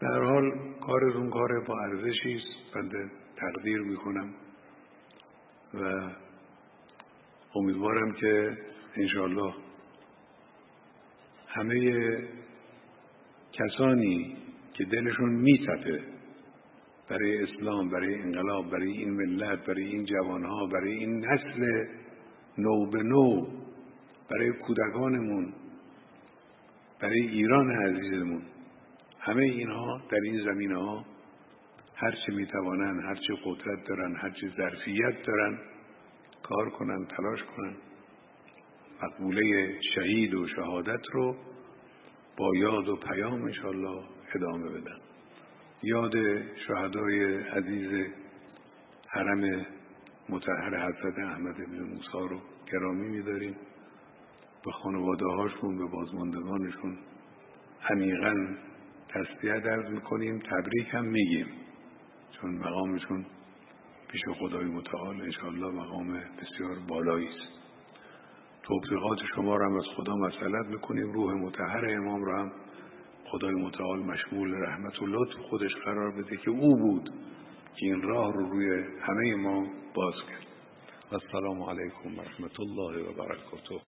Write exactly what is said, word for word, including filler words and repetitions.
در حال کارتون کار با ارزشی است، بنده تقدیر میکنم و امیدوارم که انشاءالله همه کسانی که دلشون میتپه برای اسلام، برای انقلاب، برای این ملت، برای این جوانها، برای این نسل نو به نو، برای کودکانمون، برای ایران عزیزمون، همه اینها در این زمینه‌ها هر چه میتوانند، هر چه قدرت دارن، هر چه ظرفیت دارن کار کنن، تلاش کنن، مقوله شهید و شهادت رو با یاد و پیام انشاءالله ادامه بدن. یاد شهدای عزیز حرم مطهر حضرت احمد بن موسی رو گرامی می‌داریم. به خانواده هاشون، به بازماندگانشون عمیقاً تسلیت عرض می‌کنیم، تبریک هم میگیم، چون مقامشون پیش خدای متعال انشاءالله مقام بسیار بالایی است. توفیقات شما رو هم از خدا مسئلت می‌کنیم. روح مطهر امام رو هم خدای متعال مشمول رحمت و لطف خودش قرار بده که او بود که این راه رو روی همه ما باز کرد. السلام علیکم و رحمت الله و برکاته.